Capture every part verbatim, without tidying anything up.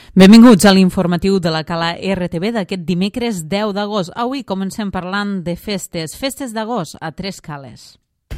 Benvinguts a l'informatiu de la Cala R T V d'aquest dimecres deu d'agost. Avui comencem parlant de festes, festes d'agost a Tres Cales.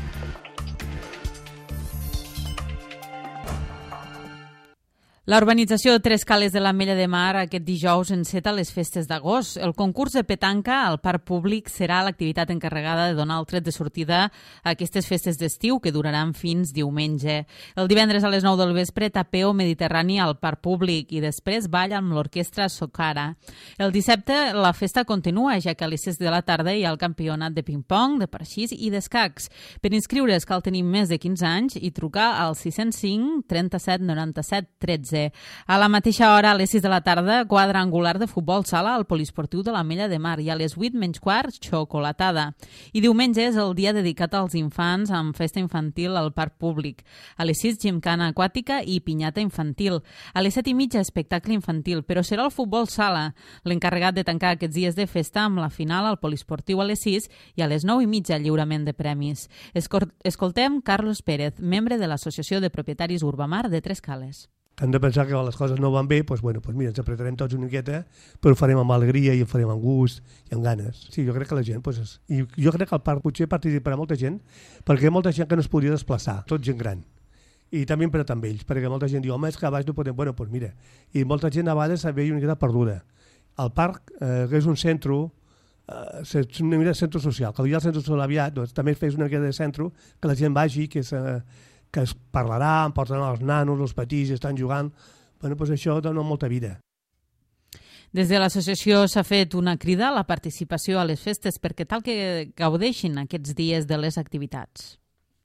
La urbanització Tres Cales de l'Ametlla de Mar aquest dijous enceta les festes d'agost. El concurs de petanca al parc públic serà l'activitat encarregada de donar el tret de sortida a aquestes festes d'estiu que duraran fins diumenge. El divendres a les nou del vespre, tapeo mediterrani al parc públic i després ball amb l'orquestra Socara. El dissabte la festa continua, ja que a les sis de la tarda hi ha el campionat de ping-pong, de parxís i d'escacs. Per inscriure's cal tenir més de quinze anys i trucar al sis zero cinc, trenta-set, noranta-set, tretze. A la mateixa hora, a les sis de la tarda, quadrangular de futbol sala al poliesportiu de l'Ametlla de Mar i a les vuit menys quart, xocolatada. I diumenge és el dia dedicat als infants amb festa infantil al parc públic. A les sis, gimcana aquàtica i pinyata infantil. A les set i mitja, espectacle infantil, però serà el futbol sala l'encarregat de tancar aquests dies de festa amb la final al poliesportiu a les sis i a les nou i mitja, lliurament de premis. Escoltem Carlos Pérez, membre de l'Associació de Propietaris Urbamar de Tres Cales. Hem de pensar que les coses no van bé, doncs, bueno, doncs mira, ens apretarem tots una miqueta, però ho farem amb alegria i ho farem amb gust i amb ganes. Sí, jo crec que la gent, doncs, i jo crec que al parc potser participarà molta gent, perquè hi ha molta gent que no es podria desplaçar, tot gent gran. I també hem parlat amb ells, perquè molta gent diu, home, és que a baix no podem, bueno, doncs mira, i molta gent a vegades se veia una miqueta perduda. El parc, eh, que és un centre, eh, és una mica de centre social, que hi ha el centre social aviat, doncs, també fes una miqueta de centre, que la gent vagi, que és... Eh, que es parlarà, em portaran els nanos, els petits, estan jugant. Bueno, doncs això dona molta vida. Des de l'associació s'ha fet una crida a la participació a les festes perquè tal que gaudeixin aquests dies de les activitats.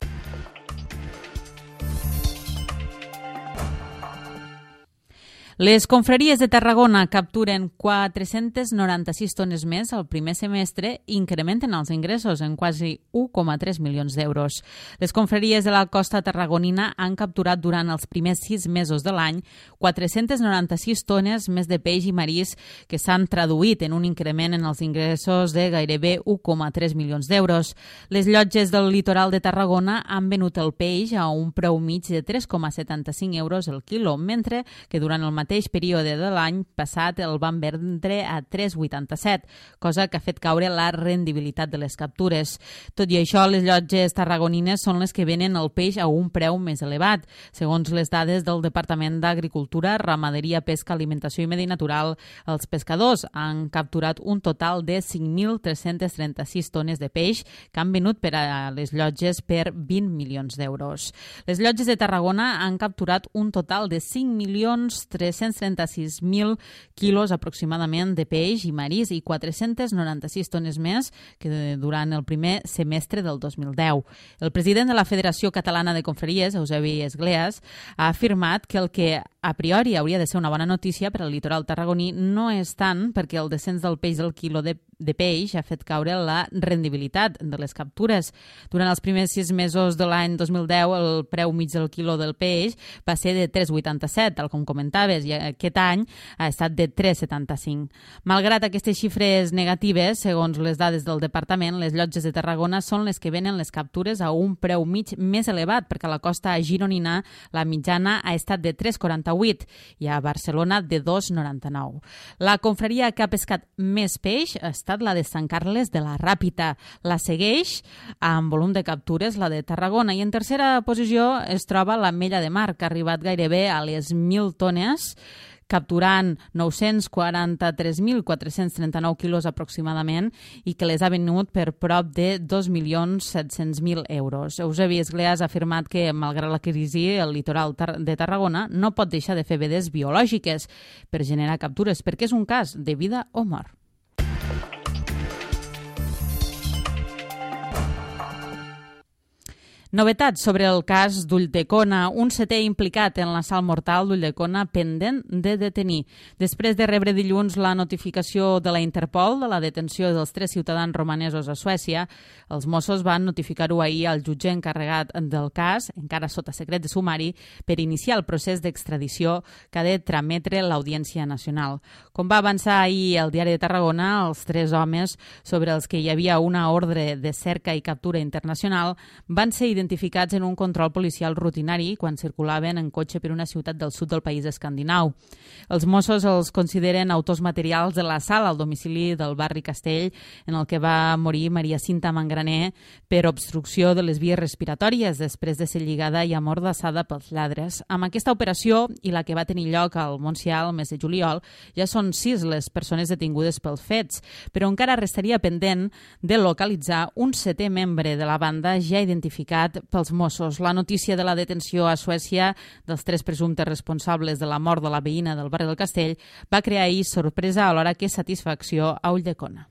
Les confraries de Tarragona capturen quatre-centes noranta-sis tones més al primer semestre i incrementen els ingressos en quasi un coma tres milions d'euros. Les confraries de la costa tarragonina han capturat durant els primers sis mesos de l'any quatre-centes noranta-sis tones més de peix i marís que s'han traduït en un increment en els ingressos de gairebé un coma tres milions d'euros. Les llotges del litoral de Tarragona han venut el peix a un preu mig de tres coma setanta-cinc euros el quilo, mentre que durant el mateix període de l'any passat el van vendre a tres coma vuitanta-set, cosa que ha fet caure la rendibilitat de les captures. Tot i això, les llotges tarragonines són les que venen el peix a un preu més elevat. Segons les dades del Departament d'Agricultura, Ramaderia, Pesca, Alimentació i Medi Natural, els pescadors han capturat un total de cinc mil tres-centes trenta-sis tones de peix que han venut per a les llotges per vint milions d'euros. Les llotges de Tarragona han capturat un total de cinc milions tres-cents trenta-sis mil quilos aproximadament de peix i marís i quatre-centes noranta-sis tones més que durant el primer semestre del dos mil deu. El president de la Federació Catalana de Confraries, Eusebi Esgleas, ha afirmat que el que a priori hauria de ser una bona notícia per al litoral tarragoní no és tant perquè el descens del peix del quilo de, de peix ha fet caure la rendibilitat de les captures. Durant els primers sis mesos de l'any dos mil deu, el preu mig del quilo del peix va ser de tres coma vuitanta-set, tal com comentaves, i aquest any ha estat de tres coma setanta-cinc. Malgrat aquestes xifres negatives, segons les dades del departament, les llotges de Tarragona són les que venen les captures a un preu mig més elevat, perquè a la costa gironina la mitjana ha estat de tres coma quaranta-vuit i a Barcelona de dos coma noranta-nou. La confraria que ha pescat més peix ha estat la de Sant Carles de la Ràpita. La segueix amb volum de captures la de Tarragona i en tercera posició es troba l'Ametlla de Mar, que ha arribat gairebé a les mil tones, capturant nou-cents quaranta-tres mil quatre-cents trenta-nou quilos aproximadament i que les ha venut per prop de dos milions set-cents mil euros. Eusebi Esgleas ha afirmat que, malgrat la crisi, el litoral de Tarragona no pot deixar de fer vedes biològiques per generar captures, perquè és un cas de vida o mort. Novetats sobre el cas d'Ulldecona. Un setè implicat en l'assalt mortal d'Ulldecona pendent de detenir. Després de rebre dilluns la notificació de la Interpol de la detenció dels tres ciutadans romanesos a Suècia, els Mossos van notificar-ho ahir al jutge encarregat del cas, encara sota secret de sumari, per iniciar el procés d'extradició que ha de trametre l'Audiència Nacional. Com va avançar ahir el Diari de Tarragona, els tres homes sobre els que hi havia una ordre de cerca i captura internacional van ser identificats identificats en un control policial rutinari quan circulaven en cotxe per una ciutat del sud del país escandinau. Els Mossos els consideren autors materials de l'assalt al domicili del barri Castell, en el que va morir Maria Cinta Mangraner per obstrucció de les vies respiratòries després de ser lligada i amordassada pels lladres. Amb aquesta operació i la que va tenir lloc al Montsià el mes de juliol, ja són sis les persones detingudes pels fets, però encara restaria pendent de localitzar un setè membre de la banda ja identificat pels Mossos. La notícia de la detenció a Suècia dels tres presumptes responsables de la mort de la veïna del barri del Castell va crear ahir sorpresa alhora que satisfacció a Ulldecona.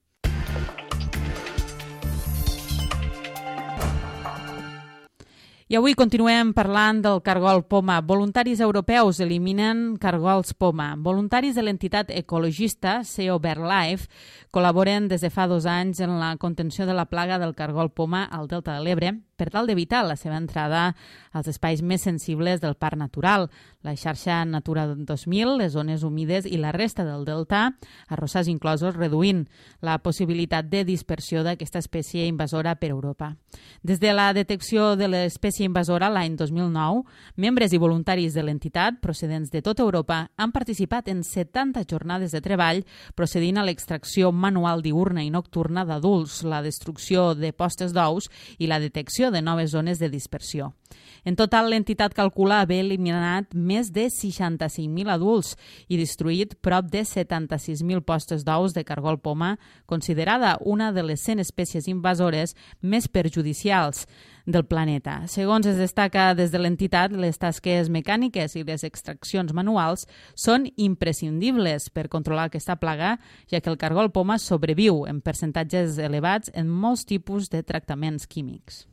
I avui continuem parlant del cargol poma. Voluntaris europeus eliminen cargols poma. Voluntaris de l'entitat ecologista C E O BirdLife col·laboren des de fa dos anys en la contenció de la plaga del cargol poma al Delta de l'Ebre per tal d'evitar la seva entrada als espais més sensibles del parc natural, la xarxa Natura dos mil, les zones humides i la resta del delta, arrossars inclosos, reduint la possibilitat de dispersió d'aquesta espècie invasora per Europa. Des de la detecció de l'espècie invasora l'any dos mil nou, membres i voluntaris de l'entitat, procedents de tota Europa, han participat en setanta jornades de treball procedint a l'extracció manual diurna i nocturna d'adults, la destrucció de postes d'ous i la detecció de noves zones de dispersió. En total, l'entitat calcula haver eliminat més de seixanta-cinc mil adults i destruït prop de setanta-sis mil postes d'ous de cargol poma, considerada una de les cent espècies invasores més perjudicials del planeta. Segons es destaca des de l'entitat, les tasques mecàniques i les extraccions manuals són imprescindibles per controlar aquesta plaga, ja que el cargol poma sobreviu en percentatges elevats en molts tipus de tractaments químics.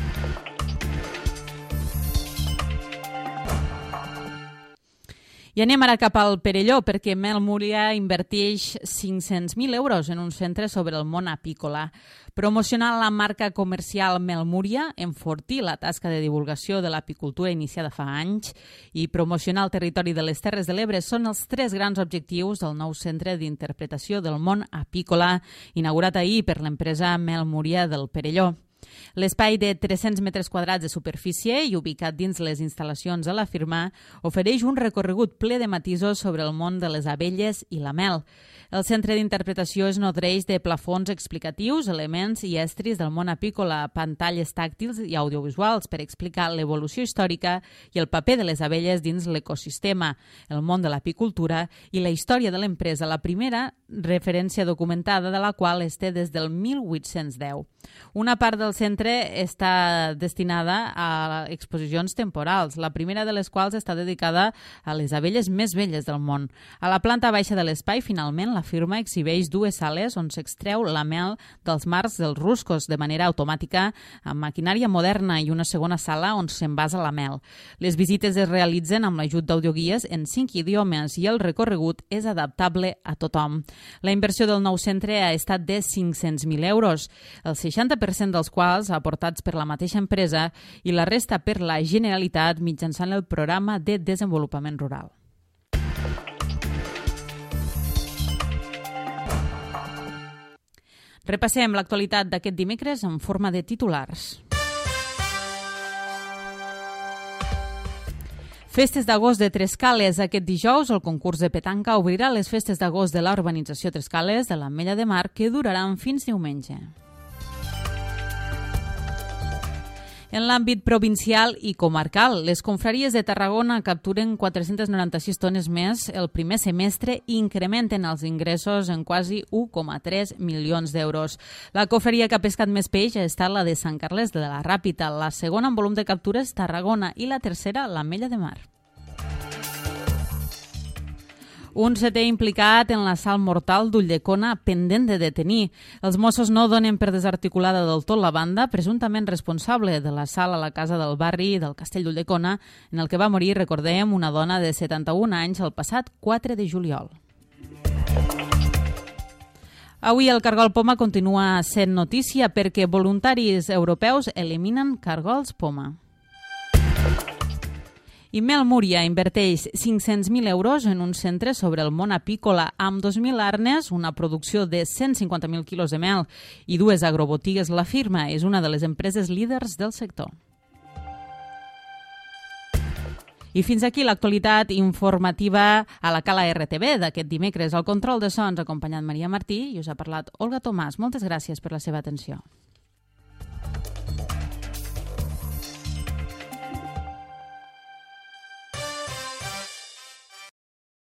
I anem ara cap al Perelló, perquè Mel Múria inverteix cinc-cents mil euros en un centre sobre el món apícola. Promocionar la marca comercial Mel Múria, enfortir la tasca de divulgació de l'apicultura iniciada fa anys i promocionar el territori de les Terres de l'Ebre són els tres grans objectius del nou centre d'interpretació del món apícola, inaugurat ahir per l'empresa Mel Múria del Perelló. L'espai de tres-cents metres quadrats de superfície i ubicat dins les instal·lacions de la firma ofereix un recorregut ple de matisos sobre el món de les abelles i la mel. El centre d'interpretació es nodreix de plafons explicatius, elements i estris del món apícola, pantalles tàctils i audiovisuals per explicar l'evolució històrica i el paper de les abelles dins l'ecosistema, el món de l'apicultura i la història de l'empresa, la primera referència documentada de la qual es té des del mil vuit-cents deu. Una part del centre està destinada a exposicions temporals, la primera de les quals està dedicada a les abelles més velles del món. A la planta baixa de l'espai, finalment, la firma exhibeix dues sales on s'extreu la mel dels marcs dels ruscos de manera automàtica amb maquinària moderna i una segona sala on s'envasa la mel. Les visites es realitzen amb l'ajut d'audioguies en cinc idiomes i el recorregut és adaptable a tothom. La inversió del nou centre ha estat de cinc-cents mil euros, el seixanta per cent dels quals aportats per la mateixa empresa i la resta per la Generalitat mitjançant el Programa de Desenvolupament Rural. Repassem l'actualitat d'aquest dimecres en forma de titulars. Festes d'agost de Trescales. Aquest dijous el concurs de petanca obrirà les festes d'agost de la urbanització Trescales de l'Ametlla de Mar, que duraran fins diumenge. En l'àmbit provincial i comarcal, les confraries de Tarragona capturen quatre-centes noranta-sis tones més el primer semestre i incrementen els ingressos en quasi u coma tres milions d'euros. La confraria que ha pescat més peix ha estat la de Sant Carles de la Ràpita, la segona en volum de captures Tarragona i la tercera l'Ametlla de Mar. Un setè implicat en l'assalt mortal d'Ulldecona pendent de detenir. Els Mossos no donen per desarticulada del tot la banda presumptament responsable de l'assalt a la casa del barri del Castell d'Ulldecona, en el que va morir, recordem, una dona de setanta-un anys el passat quatre de juliol. Avui el cargol poma continua sent notícia perquè voluntaris europeus eliminen cargols poma. I Mel Múria inverteix cinc-cents mil euros en un centre sobre el món apícola amb dos mil arnes, una producció de cent cinquanta mil quilos de mel i dues agrobotigues. La firma és una de les empreses líders del sector. I fins aquí l'actualitat informativa a la Cala R T V d'aquest dimecres. Al control de sons ha acompanyat Maria Martí i us ha parlat Olga Tomàs. Moltes gràcies per la seva atenció.